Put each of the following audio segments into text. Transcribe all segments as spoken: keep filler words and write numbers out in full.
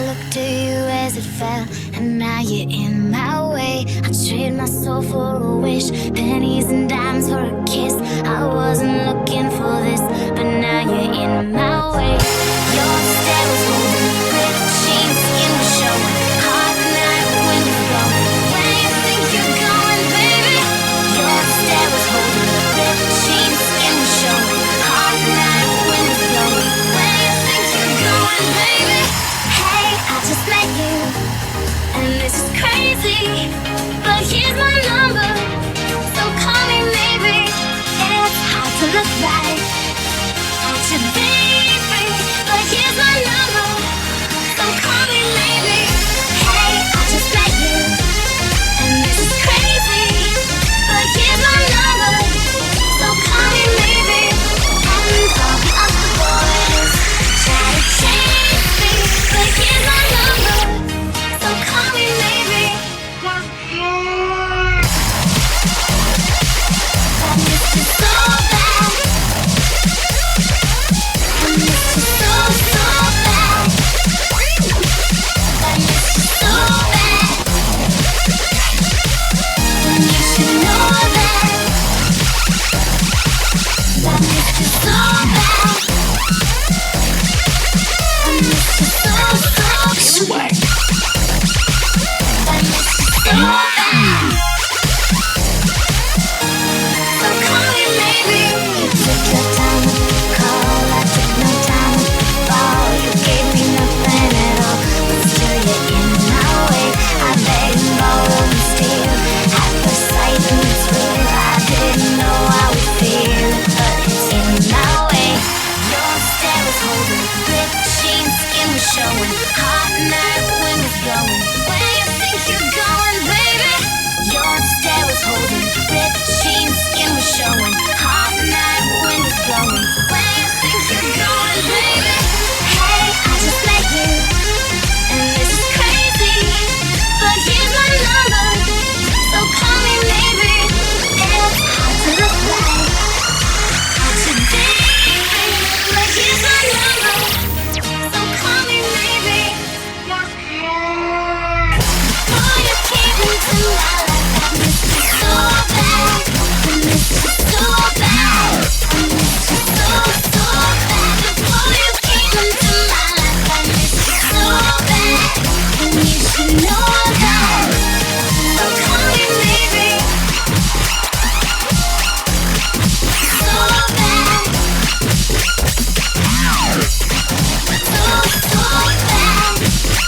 looked at you as it fell, and now you're in my way. I trade my soul for a wish, pennies and dimes for a kiss. I wasn't looking for this, but now you're in my way. Your stare was holding, ripped jeans, skin was showing. Hot night, wind is blowing. Where you think you're going, baby? Your stare was holding, ripped jeans, skin was showing. Hot night, wind is blowing. Where you think you're going, baby? Hey, I just met you, and this is crazy, but here's my number, so call me maybe. It's hard to look right at your baby, but here's my number, so call me maybe. Hey, I just met you, and this is crazy, but here's my number, so call me maybe. And all the other boys try to chase me, but here's my number, so call me maybe. I miss you so bad, I miss you so, so bad, I miss you so bad, and you should know that. I miss you so bad, I miss you so, so bad, I miss you so bad. So call me maybe. You took your time to call, I took no time to fall. You gave me nothing at all, but still you're in my way. I beg and borrow and steal, at first sight and it's real. I didn't know I would feel it, but it's in my way. Your stare was holding, ripped jeans, skin was showing. Hot night, wind was blowing. Where you think you're going, baby? Your stare was holding, ripped jeans, skin was showing. Hot night, wind was blowing. Where you think you're going, baby? Hey, I just met you, and this is crazy, but here's my number, so call me maybe. It's hard to look right at your baby, but here's my number, so call me maybe. Oh, you came into my life, I miss you so bad, I miss you so bad, I miss you so, so bad. Before you came into my life, I miss you so bad, and you should know that. So call me maybe. So bad, so, so bad,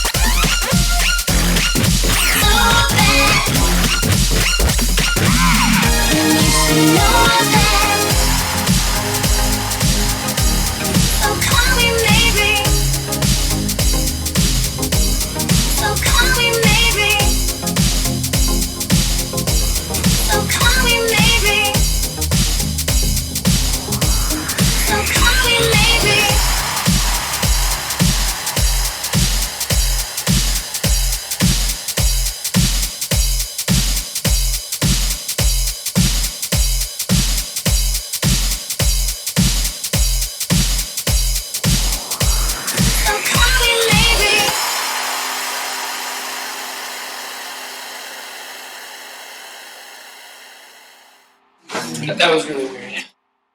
so bad, and you should know that. So call me maybe. So call me maybe. So call me maybe. So call me maybe. So call me maybe. That was really weird.